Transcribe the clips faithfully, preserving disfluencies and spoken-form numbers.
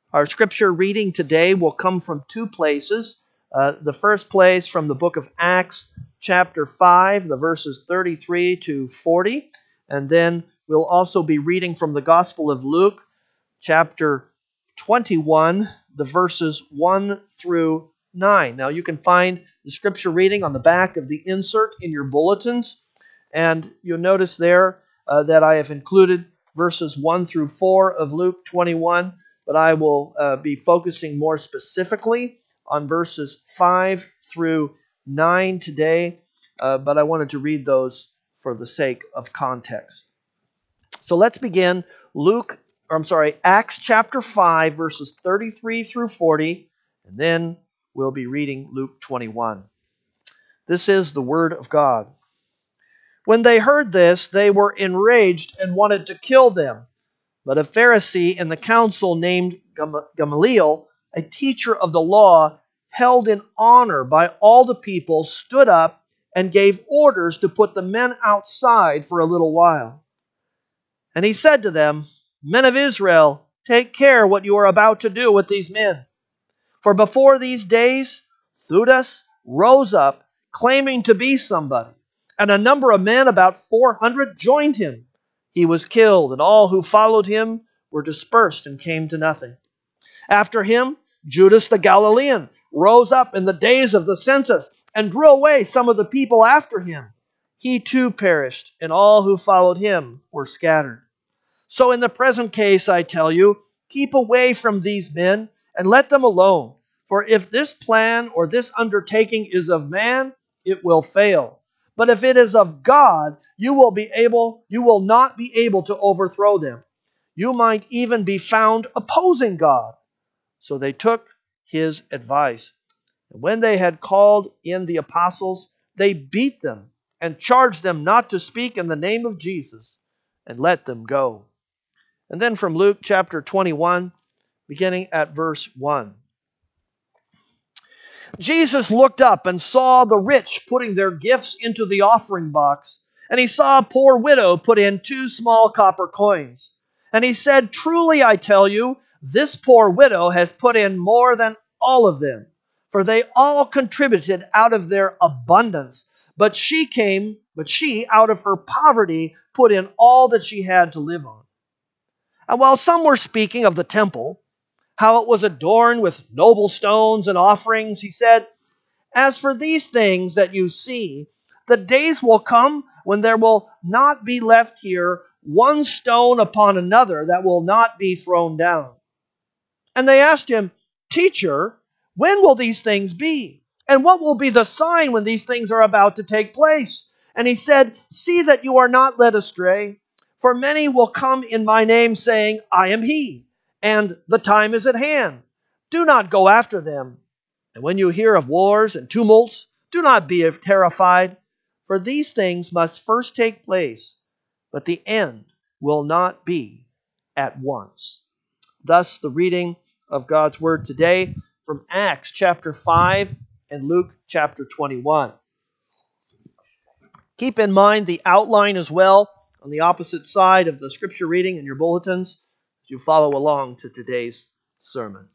Our scripture reading today will come from two places. Uh, the first place from the book of Acts, chapter five, the verses thirty-three to forty. And then we'll also be reading from the Gospel of Luke, chapter twenty-one, the verses one through nine. Now you can find the scripture reading on the back of the insert in your bulletins. And you'll notice there uh, that I have included verses one through four of Luke twenty-one. But I will uh, be focusing more specifically on verses five through nine today. Uh, but I wanted to read those for the sake of context. So let's begin Luke, or I'm sorry, Acts chapter five, verses thirty-three through forty, and then we'll be reading Luke twenty-one. This is the word of God. When they heard this, they were enraged and wanted to kill them. But a Pharisee in the council named Gamaliel, a teacher of the law, held in honor by all the people, stood up and gave orders to put the men outside for a little while. And he said to them, "Men of Israel, take care what you are about to do with these men. For before these days, Theudas rose up, claiming to be somebody, and a number of men, about four hundred, joined him. He was killed, and all who followed him were dispersed and came to nothing. After him, Judas the Galilean rose up in the days of the census and drew away some of the people after him. He too perished, and all who followed him were scattered. So in the present case, I tell you, keep away from these men and let them alone. For if this plan or this undertaking is of man, it will fail. But if it is of God, you will be able, you will not be able to overthrow them. You might even be found opposing God." So they took his advice. And when they had called in the apostles, they beat them and charged them not to speak in the name of Jesus, and let them go. And then from Luke chapter twenty-one, beginning at verse one. Jesus looked up and saw the rich putting their gifts into the offering box, and he saw a poor widow put in two small copper coins. And he said, "Truly I tell you, this poor widow has put in more than all of them, for they all contributed out of their abundance. But she came, but she out of her poverty put in all that she had to live on." And while some were speaking of the temple, how it was adorned with noble stones and offerings, he said, "As for these things that you see, the days will come when there will not be left here one stone upon another that will not be thrown down." And they asked him, "Teacher, when will these things be? And what will be the sign when these things are about to take place?" And he said, "See that you are not led astray. For many will come in my name, saying, 'I am he,' and 'the time is at hand.' Do not go after them. And when you hear of wars and tumults, do not be terrified, for these things must first take place, but the end will not be at once." Thus the reading of God's Word today from Acts chapter five and Luke chapter twenty-one. Keep in mind the outline as well on the opposite side of the scripture reading in your bulletins as you follow along to today's sermon.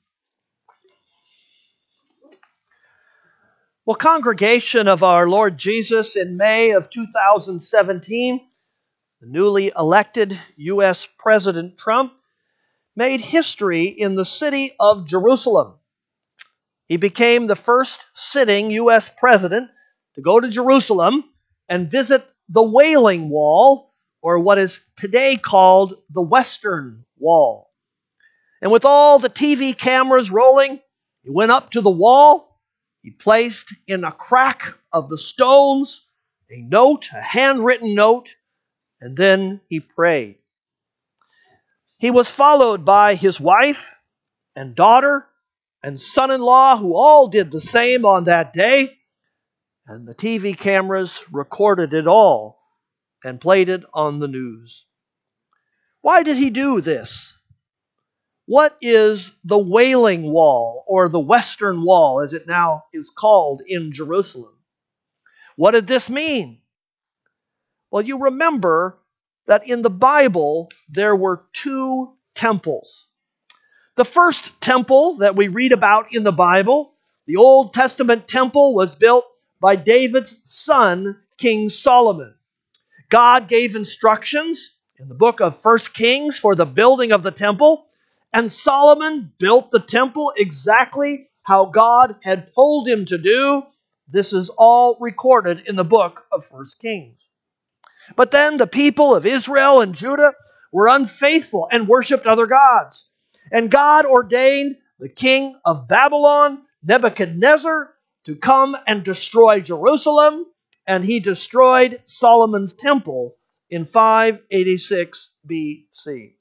Well, congregation of our Lord Jesus, in May of two thousand seventeen, the newly elected U S President Trump made history in the city of Jerusalem. He became the first sitting U S president to go to Jerusalem and visit the Wailing Wall, or what is today called the Western Wall. And with all the T V cameras rolling, he went up to the wall. He placed in a crack of the stones a note, a handwritten note, and then he prayed. He was followed by his wife and daughter and son-in-law, who all did the same on that day. And the T V cameras recorded it all and played it on the news. Why did he do this? What is the Wailing Wall, or the Western Wall, as it now is called in Jerusalem? What did this mean? Well, you remember that in the Bible there were two temples. The first temple that we read about in the Bible, the Old Testament temple, was built by David's son, King Solomon. God gave instructions in the book of First Kings for the building of the temple, and Solomon built the temple exactly how God had told him to do. This is all recorded in the book of First Kings. But then the people of Israel and Judah were unfaithful and worshipped other gods. And God ordained the king of Babylon, Nebuchadnezzar, to come and destroy Jerusalem, and he destroyed Solomon's temple in five eighty-six B C.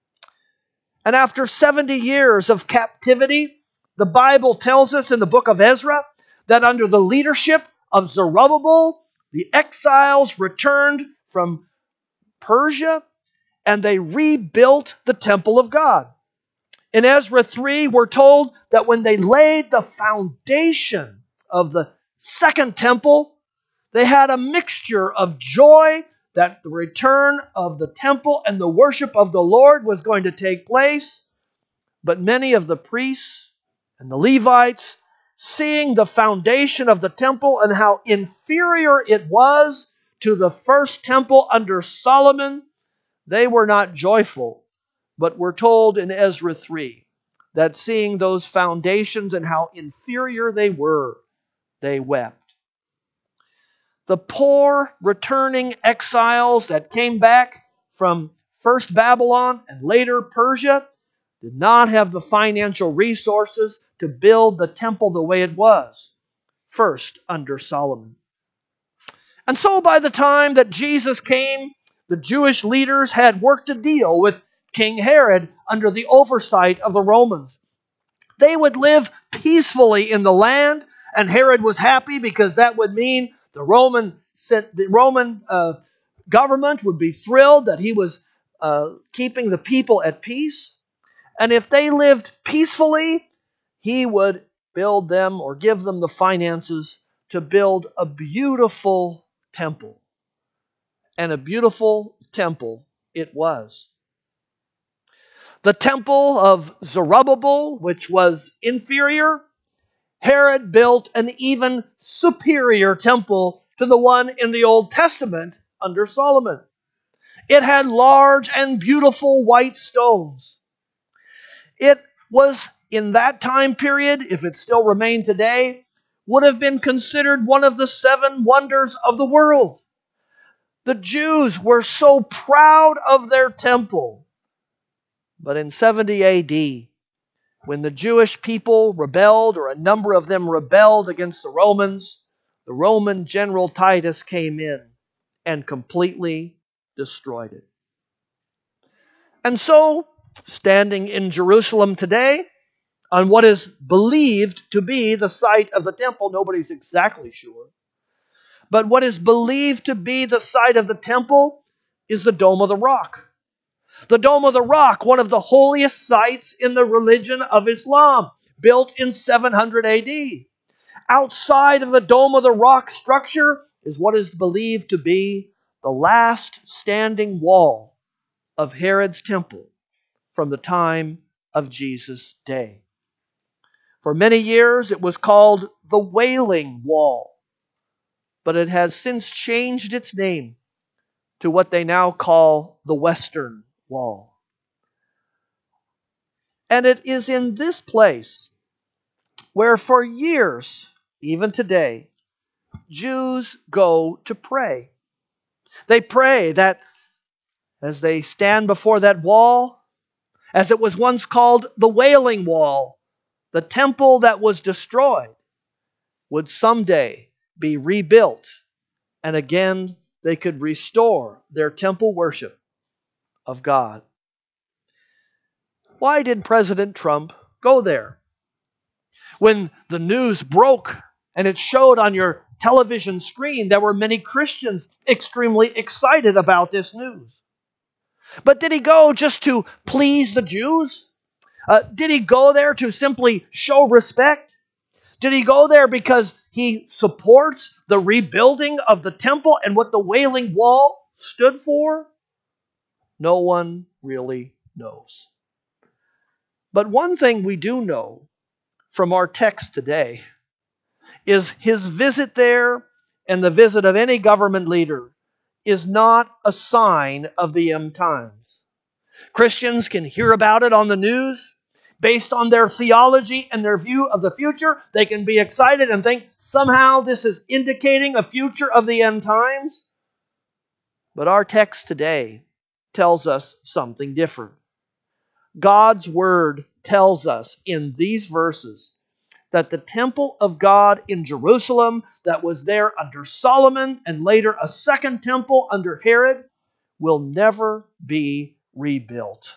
And after seventy years of captivity, the Bible tells us in the book of Ezra that under the leadership of Zerubbabel, the exiles returned from Persia and they rebuilt the temple of God. In Ezra three, we're told that when they laid the foundation of the second temple, they had a mixture of joy that the return of the temple and the worship of the Lord was going to take place. But many of the priests and the Levites, seeing the foundation of the temple and how inferior it was to the first temple under Solomon, they were not joyful. But we're told in Ezra three that seeing those foundations and how inferior they were, they wept. The poor returning exiles that came back from first Babylon and later Persia did not have the financial resources to build the temple the way it was, first under Solomon. And so by the time that Jesus came, the Jewish leaders had worked a deal with King Herod under the oversight of the Romans. They would live peacefully in the land, and Herod was happy because that would mean the Roman the Roman uh, government would be thrilled that he was uh, keeping the people at peace. And if they lived peacefully, he would build them or give them the finances to build a beautiful temple. And a beautiful temple it was. The temple of Zerubbabel, which was inferior, Herod built an even superior temple to the one in the Old Testament under Solomon. It had large and beautiful white stones. It was, in that time period, if it still remained today, would have been considered one of the seven wonders of the world. The Jews were so proud of their temple. But in seventy A D, when the Jewish people rebelled, or a number of them rebelled against the Romans, the Roman general Titus came in and completely destroyed it. And so, standing in Jerusalem today, on what is believed to be the site of the temple, nobody's exactly sure, but what is believed to be the site of the temple is the Dome of the Rock. The Dome of the Rock, one of the holiest sites in the religion of Islam, built in seven hundred A D. Outside of the Dome of the Rock structure is what is believed to be the last standing wall of Herod's temple from the time of Jesus' day. For many years it was called the Wailing Wall, but it has since changed its name to what they now call the Western Wall. And it is in this place where for years, even today, Jews go to pray. They pray that as they stand before that wall, as it was once called the Wailing Wall, the temple that was destroyed would someday be rebuilt, and again they could restore their temple worship of God. Why did President Trump go there? When the news broke and it showed on your television screen, there were many Christians extremely excited about this news. But did he go just to please the Jews? Uh, did he go there to simply show respect? Did he go there because he supports the rebuilding of the temple and what the Wailing Wall stood for? No one really knows. But one thing we do know from our text today is his visit there and the visit of any government leader is not a sign of the end times. Christians can hear about it on the news. Based on their theology and their view of the future, they can be excited and think somehow this is indicating a future of the end times. But our text today tells us something different. God's Word tells us in these verses that the temple of God in Jerusalem that was there under Solomon and later a second temple under Herod will never be rebuilt.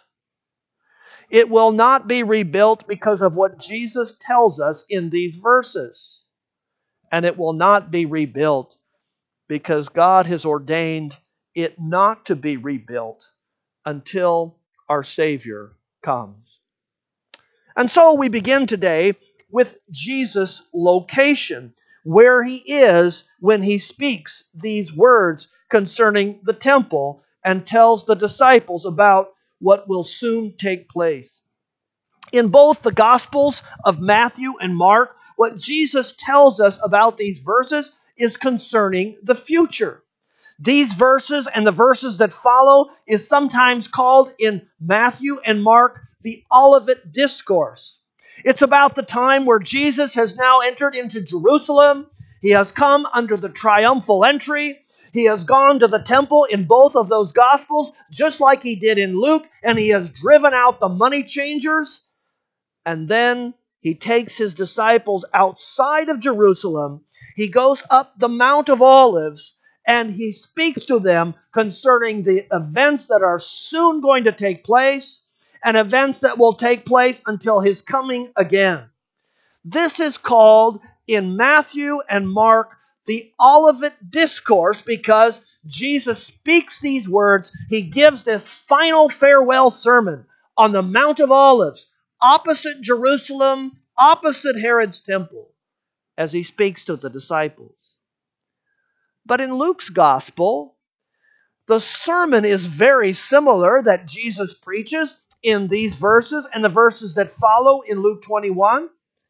It will not be rebuilt because of what Jesus tells us in these verses. And it will not be rebuilt because God has ordained it not to be rebuilt until our Savior comes. And so we begin today with Jesus' location, where he is when he speaks these words concerning the temple and tells the disciples about what will soon take place. In both the Gospels of Matthew and Mark, what Jesus tells us about these verses is concerning the future. These verses and the verses that follow is sometimes called in Matthew and Mark the Olivet Discourse. It's about the time where Jesus has now entered into Jerusalem. He has come under the triumphal entry. He has gone to the temple in both of those Gospels, just like he did in Luke, and he has driven out the money changers. And then he takes his disciples outside of Jerusalem. He goes up the Mount of Olives, and he speaks to them concerning the events that are soon going to take place and events that will take place until his coming again. This is called in Matthew and Mark the Olivet Discourse because Jesus speaks these words. He gives this final farewell sermon on the Mount of Olives, opposite Jerusalem, opposite Herod's temple, as he speaks to the disciples. But in Luke's Gospel, the sermon is very similar that Jesus preaches in these verses and the verses that follow in Luke twenty-one,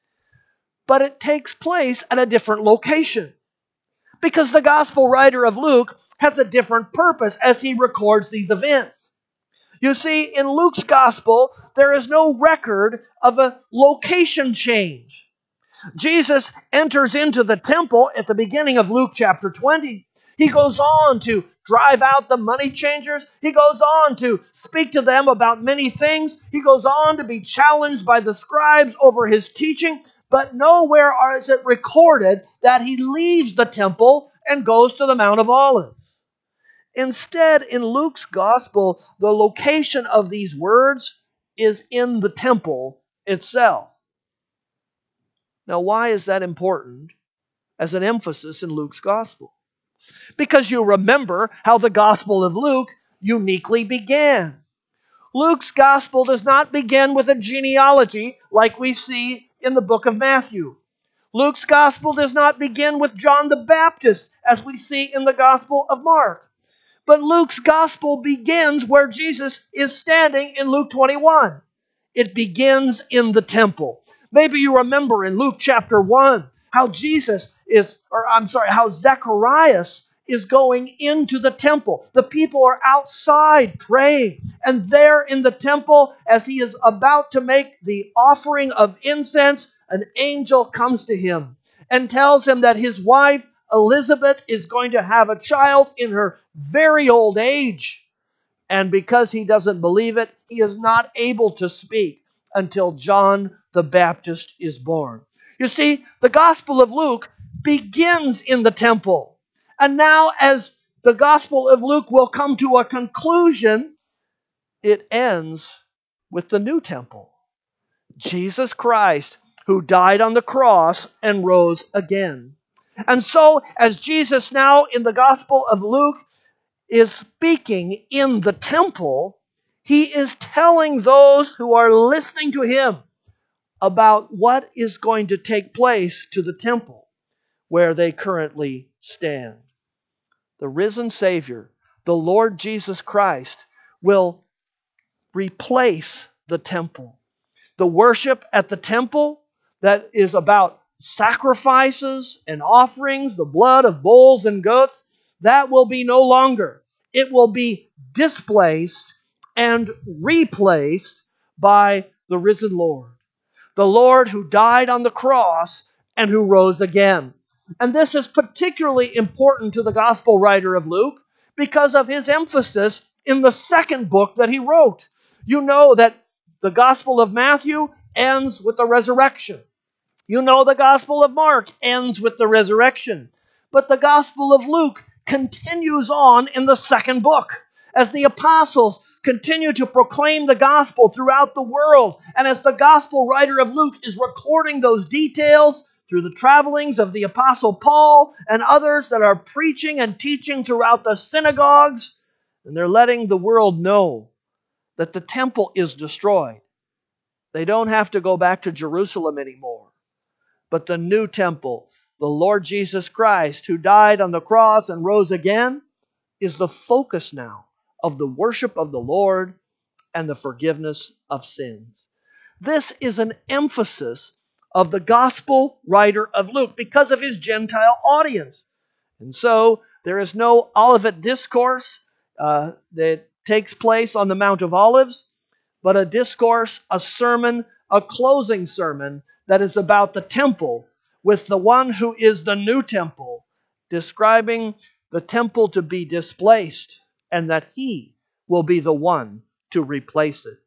but it takes place at a different location because the Gospel writer of Luke has a different purpose as he records these events. You see, in Luke's Gospel, there is no record of a location change. Jesus enters into the temple at the beginning of Luke chapter twenty. He goes on to drive out the money changers. He goes on to speak to them about many things. He goes on to be challenged by the scribes over his teaching. But nowhere is it recorded that he leaves the temple and goes to the Mount of Olives. Instead, in Luke's Gospel, the location of these words is in the temple itself. Now, why is that important as an emphasis in Luke's Gospel? Because you remember how the Gospel of Luke uniquely began. Luke's Gospel does not begin with a genealogy like we see in the book of Matthew. Luke's Gospel does not begin with John the Baptist as we see in the Gospel of Mark. But Luke's Gospel begins where Jesus is standing in Luke twenty-one. It begins in the temple. Maybe you remember in Luke chapter one how Jesus is, or I'm sorry, how Zacharias is going into the temple. The people are outside praying. And there in the temple, as he is about to make the offering of incense, an angel comes to him and tells him that his wife, Elizabeth, is going to have a child in her very old age. And because he doesn't believe it, he is not able to speak until John the Baptist is born. You see, the Gospel of Luke begins in the temple. And now as the Gospel of Luke will come to a conclusion, it ends with the new temple. Jesus Christ, who died on the cross and rose again. And so, as Jesus now in the Gospel of Luke is speaking in the temple, he is telling those who are listening to him about what is going to take place to the temple where they currently stand. The risen Savior, the Lord Jesus Christ, will replace the temple. The worship at the temple that is about sacrifices and offerings, the blood of bulls and goats, that will be no longer. It will be displaced and replaced by the risen Lord. The Lord who died on the cross and who rose again. And this is particularly important to the gospel writer of Luke because of his emphasis in the second book that he wrote. You know that the Gospel of Matthew ends with the resurrection. You know the Gospel of Mark ends with the resurrection. But the Gospel of Luke continues on in the second book as the apostles continue to proclaim the gospel throughout the world. And as the gospel writer of Luke is recording those details through the travelings of the apostle Paul and others that are preaching and teaching throughout the synagogues, and they're letting the world know that the temple is destroyed. They don't have to go back to Jerusalem anymore. But the new temple, the Lord Jesus Christ, who died on the cross and rose again, is the focus now of the worship of the Lord and the forgiveness of sins. This is an emphasis of the gospel writer of Luke because of his Gentile audience. And so there is no Olivet discourse uh, that takes place on the Mount of Olives, but a discourse, a sermon, a closing sermon that is about the temple with the one who is the new temple, describing the temple to be displaced and that he will be the one to replace it.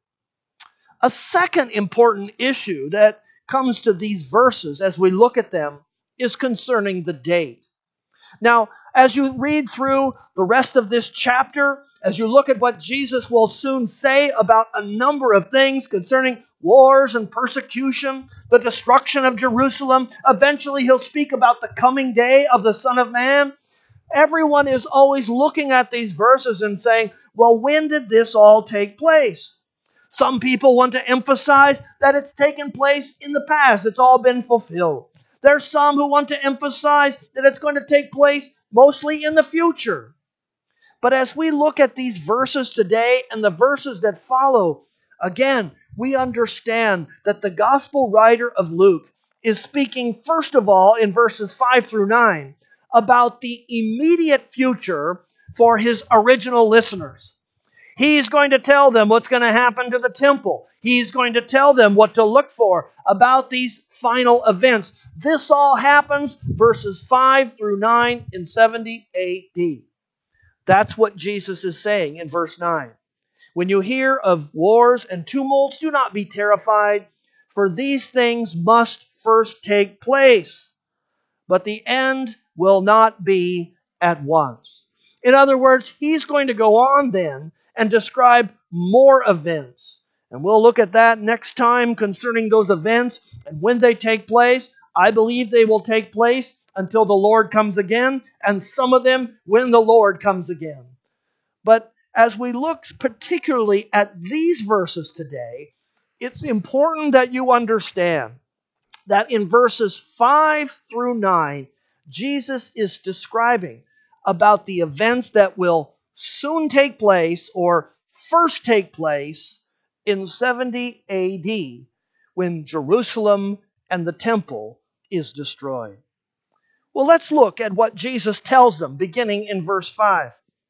A second important issue that comes to these verses as we look at them is concerning the date. Now, as you read through the rest of this chapter, as you look at what Jesus will soon say about a number of things concerning wars and persecution, the destruction of Jerusalem, eventually he'll speak about the coming day of the Son of Man. Everyone is always looking at these verses and saying, well, when did this all take place? Some people want to emphasize that it's taken place in the past. It's all been fulfilled. There's some who want to emphasize that it's going to take place mostly in the future. But as we look at these verses today and the verses that follow, again, we understand that the gospel writer of Luke is speaking, first of all, in verses five through nine, about the immediate future for his original listeners. He's going to tell them what's going to happen to the temple. He's going to tell them what to look for about these final events. This all happens verses five through nine in seventy A D. That's what Jesus is saying in verse nine. When you hear of wars and tumults, do not be terrified, for these things must first take place. But the end will not be at once. In other words, he's going to go on then and describe more events. And we'll look at that next time concerning those events and when they take place. I believe they will take place until the Lord comes again, and some of them when the Lord comes again. But as we look particularly at these verses today, it's important that you understand that in verses five through nine, Jesus is describing about the events that will soon take place or first take place in seventy A D when Jerusalem and the temple is destroyed. Well, let's look at what Jesus tells them beginning in verse five.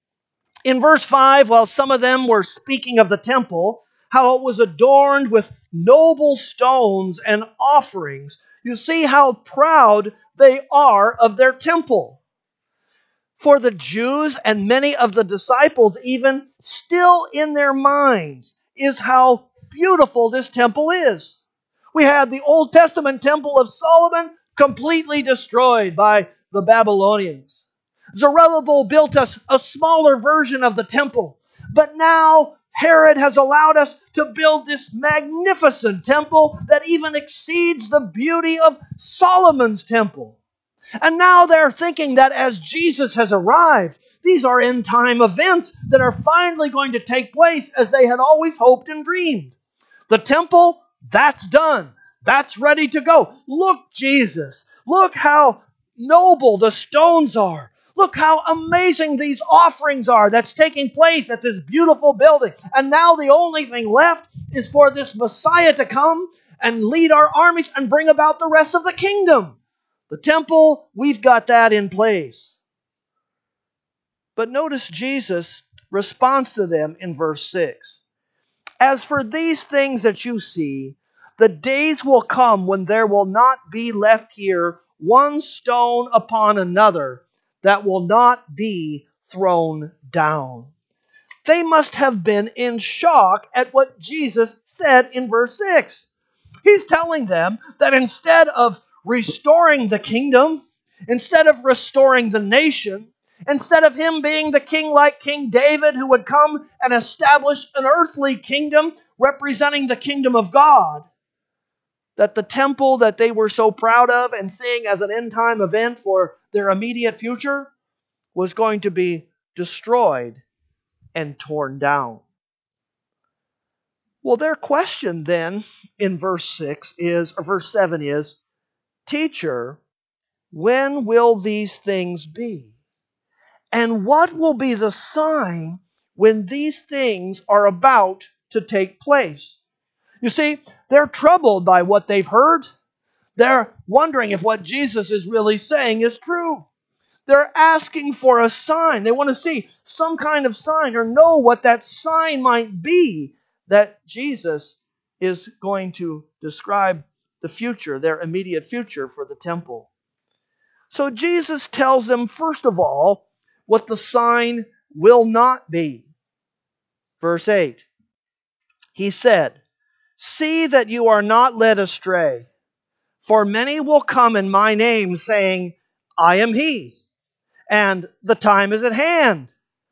In verse five, while some of them were speaking of the temple, how it was adorned with noble stones and offerings, you see how proud they are of their temple. For the Jews and many of the disciples even, still in their minds is how beautiful this temple is. We had the Old Testament temple of Solomon completely destroyed by the Babylonians. Zerubbabel built us a smaller version of the temple, but now Herod has allowed us to build this magnificent temple that even exceeds the beauty of Solomon's temple. And now they're thinking that as Jesus has arrived, these are end-time events that are finally going to take place as they had always hoped and dreamed. The temple, that's done. That's ready to go. Look, Jesus. Look how noble the stones are. Look how amazing these offerings are that's taking place at this beautiful building. And now the only thing left is for this Messiah to come and lead our armies and bring about the rest of the kingdom. The temple, we've got that in place. But notice Jesus responds to them in verse six. As for these things that you see, the days will come when there will not be left here one stone upon another that will not be thrown down. They must have been in shock at what Jesus said in verse six. He's telling them that instead of restoring the kingdom, instead of restoring the nation, instead of him being the king like King David who would come and establish an earthly kingdom representing the kingdom of God, that the temple that they were so proud of and seeing as an end-time event for their immediate future was going to be destroyed and torn down. Well, their question then in verse six is, or verse seven is, Teacher, when will these things be? And what will be the sign when these things are about to take place? You see, they're troubled by what they've heard. They're wondering if what Jesus is really saying is true. They're asking for a sign. They want to see some kind of sign or know what that sign might be that Jesus is going to describe the future, their immediate future for the temple. So Jesus tells them, first of all, what the sign will not be. Verse eight. He said, See that you are not led astray, for many will come in my name, saying, I am he, and the time is at hand.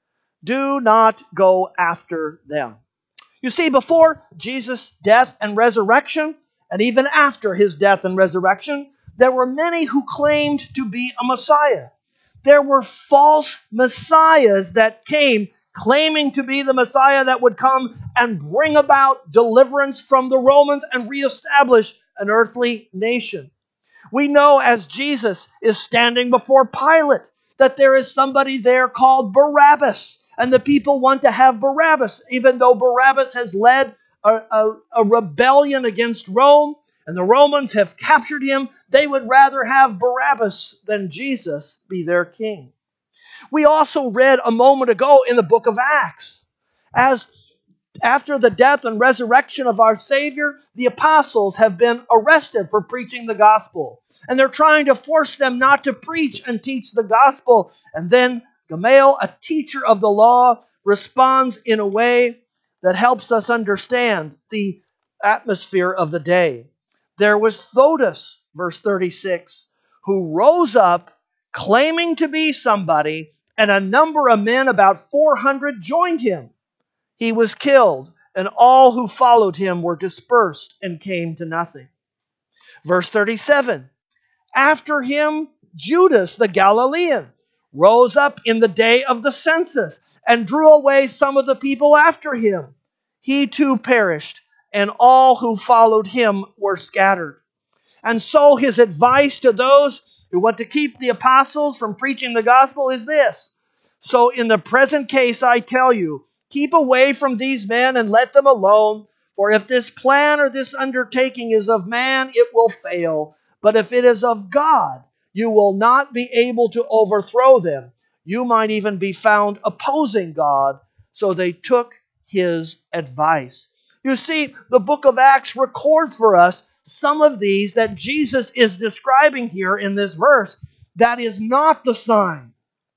Do not go after them. You see, before Jesus' death and resurrection, and even after his death and resurrection, there were many who claimed to be a Messiah. There were false messiahs that came claiming to be the Messiah that would come and bring about deliverance from the Romans and reestablish an earthly nation. We know as Jesus is standing before Pilate that there is somebody there called Barabbas. And the people want to have Barabbas, even though Barabbas has led a, a, a rebellion against Rome, and the Romans have captured him. They would rather have Barabbas than Jesus be their king. We also read a moment ago in the book of Acts, as after the death and resurrection of our Savior, the apostles have been arrested for preaching the gospel. And they're trying to force them not to preach and teach the gospel. And then Gamaliel, a teacher of the law, responds in a way that helps us understand the atmosphere of the day. There was Theudas, verse thirty-six, who rose up claiming to be somebody, and a number of men, about four hundred, joined him. He was killed, and all who followed him were dispersed and came to nothing. Verse thirty-seven, after him, Judas the Galilean rose up in the day of the census and drew away some of the people after him. He too perished, and all who followed him were scattered. And so his advice to those who want to keep the apostles from preaching the gospel is this. So in the present case, I tell you, keep away from these men and let them alone. For if this plan or this undertaking is of man, it will fail. But if it is of God, you will not be able to overthrow them. You might even be found opposing God. So they took his advice. You see, the book of Acts records for us some of these that Jesus is describing here in this verse. That is not the sign.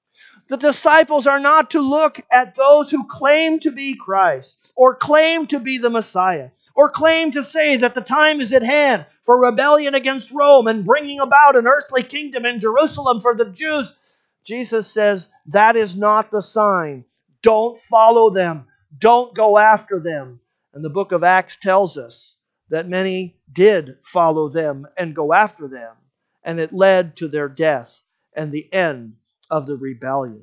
The disciples are not to look at those who claim to be Christ, or claim to be the Messiah, or claim to say that the time is at hand for rebellion against Rome and bringing about an earthly kingdom in Jerusalem for the Jews. Jesus says that is not the sign. Don't follow them. Don't go after them. And the book of Acts tells us that many did follow them and go after them, and it led to their death and the end of the rebellion.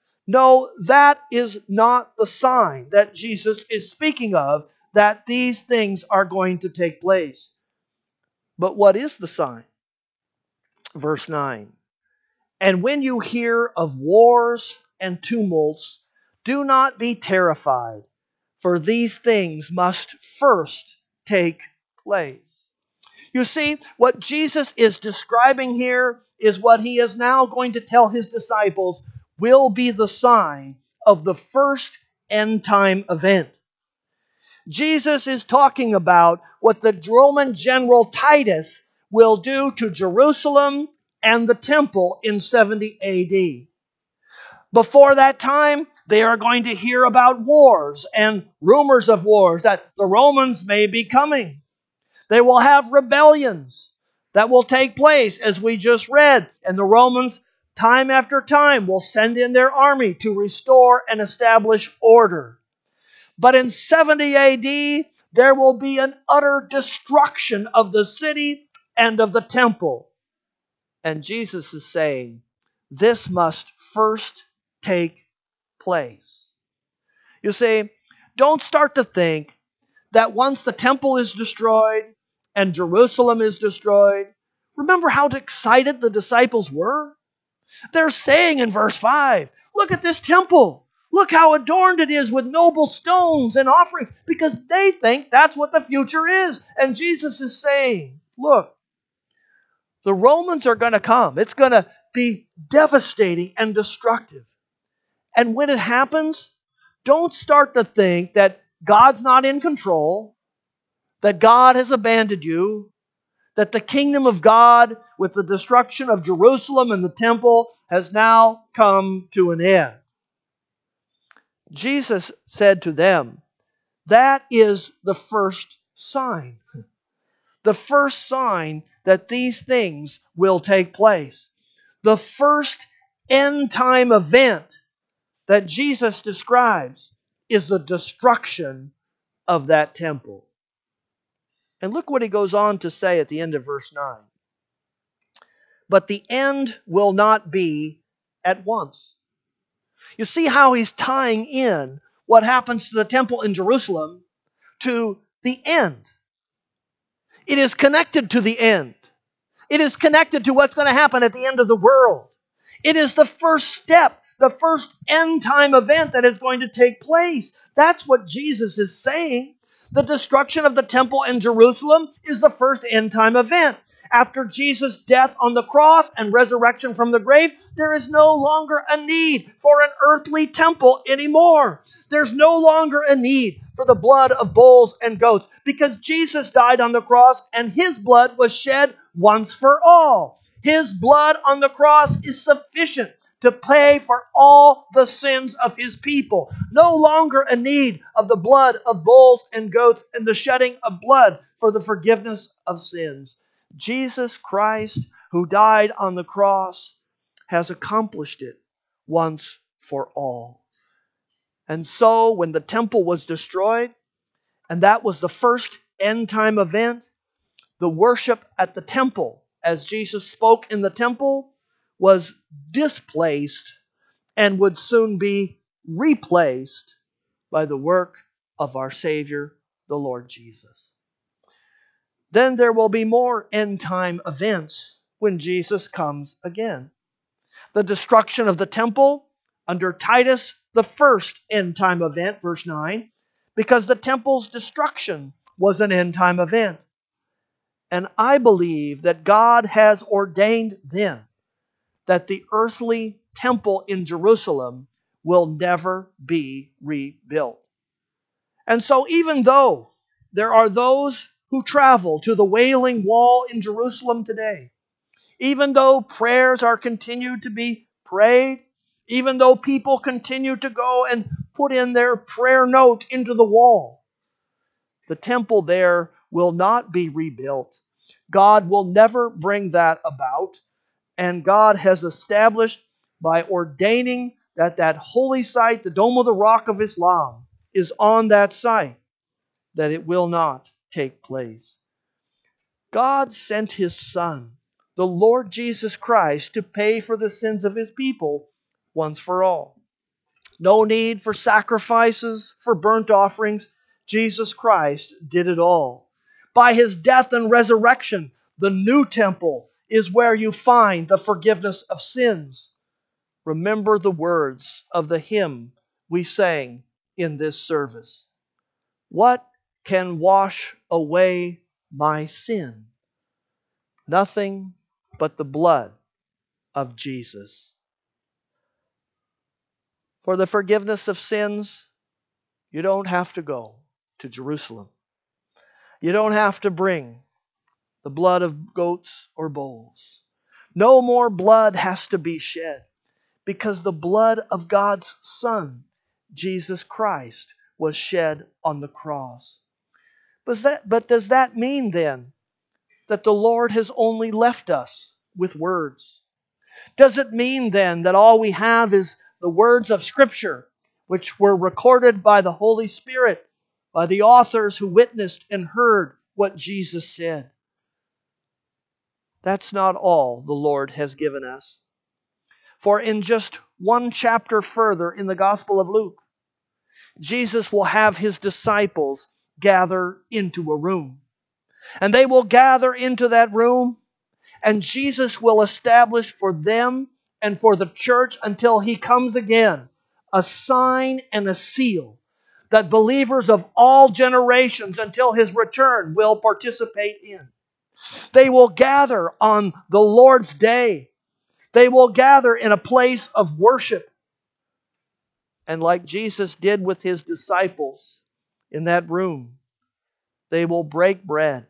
No, that is not the sign that Jesus is speaking of, that these things are going to take place. But what is the sign? Verse nine. And when you hear of wars and tumults, do not be terrified, for these things must first take place. You see, what Jesus is describing here is what he is now going to tell his disciples will be the sign of the first end time event. Jesus is talking about what the Roman general Titus will do to Jerusalem and the temple in seventy A D. Before that time, they are going to hear about wars and rumors of wars, that the Romans may be coming. They will have rebellions that will take place, as we just read, and the Romans, time after time, will send in their army to restore and establish order. But in seventy A D, there will be an utter destruction of the city and of the temple. And Jesus is saying, this must first take place. You see, don't start to think that once the temple is destroyed and Jerusalem is destroyed, remember how excited the disciples were? They're saying in verse five, look at this temple. Look how adorned it is with noble stones and offerings, because they think that's what the future is. And Jesus is saying, look, the Romans are going to come. It's going to be devastating and destructive. And when it happens, don't start to think that God's not in control, that God has abandoned you, that the kingdom of God, with the destruction of Jerusalem and the temple, has now come to an end. Jesus said to them, that is the first sign. The first sign that these things will take place. The first end time event that Jesus describes is the destruction of that temple. And look what he goes on to say at the end of verse nine. But the end will not be at once. You see how he's tying in what happens to the temple in Jerusalem to the end. It is connected to the end. It is connected to what's going to happen at the end of the world. It is the first step, the first end time event that is going to take place. That's what Jesus is saying. The destruction of the temple in Jerusalem is the first end time event. After Jesus' death on the cross and resurrection from the grave, there is no longer a need for an earthly temple anymore. There's no longer a need for the blood of bulls and goats, because Jesus died on the cross and his blood was shed once for all. His blood on the cross is sufficient to pay for all the sins of his people. No longer a need of the blood of bulls and goats and the shedding of blood for the forgiveness of sins. Jesus Christ, who died on the cross, has accomplished it once for all. And so when the temple was destroyed, and that was the first end time event, the worship at the temple, as Jesus spoke in the temple, was displaced and would soon be replaced by the work of our Savior, the Lord Jesus. Then there will be more end-time events when Jesus comes again. The destruction of the temple under Titus, the first end-time event, verse nine, because the temple's destruction was an end-time event. And I believe that God has ordained then that the earthly temple in Jerusalem will never be rebuilt. And so even though there are those who travel to the Wailing Wall in Jerusalem today, even though prayers are continued to be prayed, even though people continue to go and put in their prayer note into the wall, the temple there will not be rebuilt. God will never bring that about. And God has established by ordaining that that holy site, the Dome of the Rock of Islam, is on that site, that it will not take place. God sent His Son, the Lord Jesus Christ, to pay for the sins of His people once for all. No need for sacrifices, for burnt offerings. Jesus Christ did it all. By His death and resurrection, the new temple is where you find the forgiveness of sins. Remember the words of the hymn we sang in this service. What can wash away my sin? Nothing but the blood of Jesus. For the forgiveness of sins, you don't have to go to Jerusalem. You don't have to bring the blood of goats or bulls. No more blood has to be shed, because the blood of God's Son, Jesus Christ, was shed on the cross. But, that, but does that mean then that the Lord has only left us with words? Does it mean then that all we have is the words of Scripture, which were recorded by the Holy Spirit, by the authors who witnessed and heard what Jesus said? That's not all the Lord has given us. For in just one chapter further in the Gospel of Luke, Jesus will have His disciples gather into a room. And they will gather into that room, and Jesus will establish for them and for the church until He comes again a sign and a seal that believers of all generations until His return will participate in. They will gather on the Lord's day. They will gather in a place of worship. And like Jesus did with His disciples in that room, they will break bread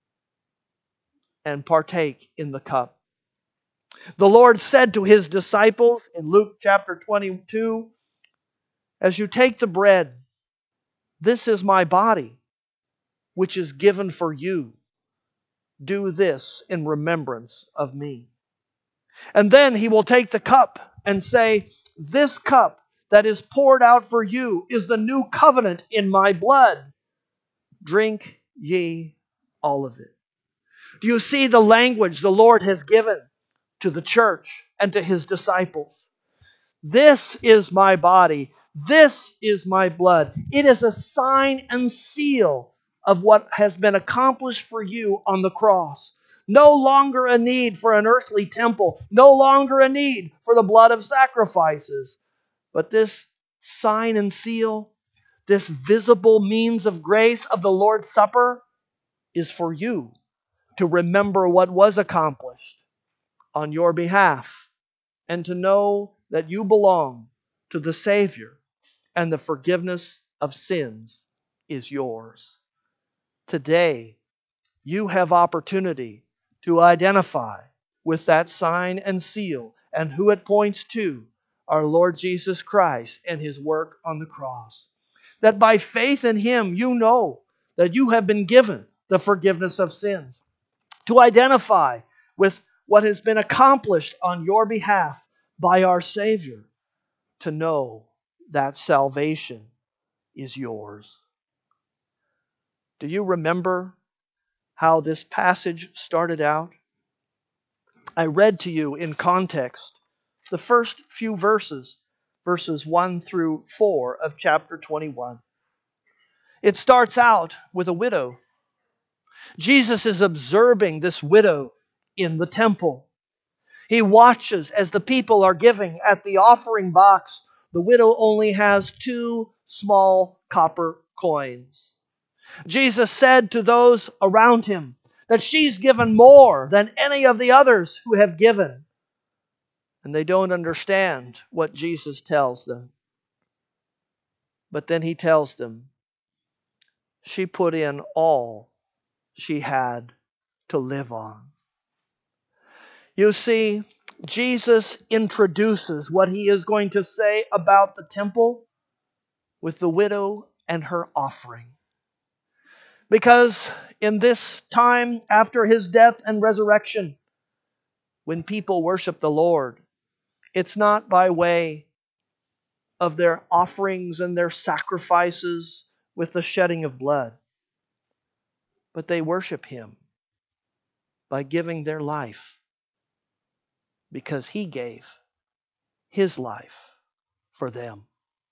and partake in the cup. The Lord said to His disciples in Luke chapter twenty-two, as you take the bread, this is my body, which is given for you. Do this in remembrance of me. And then He will take the cup and say, this cup that is poured out for you is the new covenant in my blood. Drink ye all of it. Do you see the language the Lord has given to the church and to His disciples? This is my body. This is my blood. It is a sign and seal of what has been accomplished for you on the cross. No longer a need for an earthly temple. No longer a need for the blood of sacrifices. But this sign and seal, this visible means of grace of the Lord's Supper, is for you to remember what was accomplished on your behalf and to know that you belong to the Savior and the forgiveness of sins is yours. Today, you have opportunity to identify with that sign and seal and who it points to, our Lord Jesus Christ and His work on the cross. That by faith in Him, you know that you have been given the forgiveness of sins. To identify with what has been accomplished on your behalf by our Savior, to know that salvation is yours. Do you remember how this passage started out? I read to you in context the first few verses, verses one through four of chapter twenty-one. It starts out with a widow. Jesus is observing this widow in the temple. He watches as the people are giving at the offering box. The widow only has two small copper coins. Jesus said to those around Him that she's given more than any of the others who have given. And they don't understand what Jesus tells them. But then He tells them, she put in all she had to live on. You see, Jesus introduces what He is going to say about the temple with the widow and her offering. Because in this time after His death and resurrection, when people worship the Lord, it's not by way of their offerings and their sacrifices with the shedding of blood, but they worship Him by giving their life, because He gave His life for them.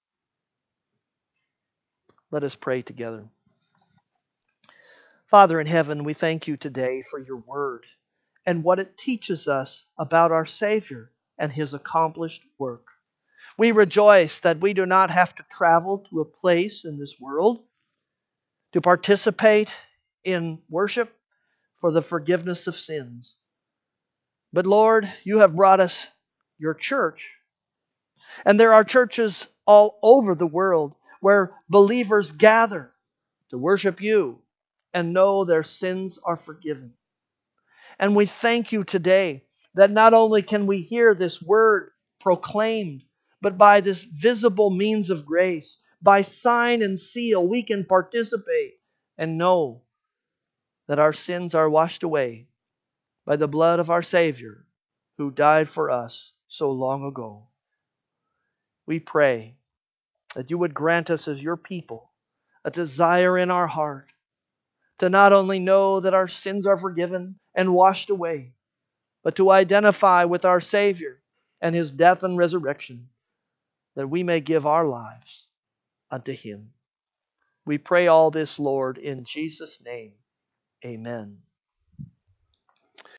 Let us pray together. Father in heaven, we thank You today for Your word and what it teaches us about our Savior and His accomplished work. We rejoice that we do not have to travel to a place in this world to participate in worship for the forgiveness of sins. But Lord, you have brought us your church. And there are churches all over the world where believers gather to worship you and know their sins are forgiven. And we thank you today that not only can we hear this word proclaimed, but by this visible means of grace, by sign and seal, we can participate and know that our sins are washed away by the blood of our Savior who died for us so long ago. We pray that you would grant us as your people a desire in our heart to not only know that our sins are forgiven and washed away, but to identify with our Savior and His death and resurrection, that we may give our lives unto Him. We pray all this, Lord, in Jesus' name. Amen.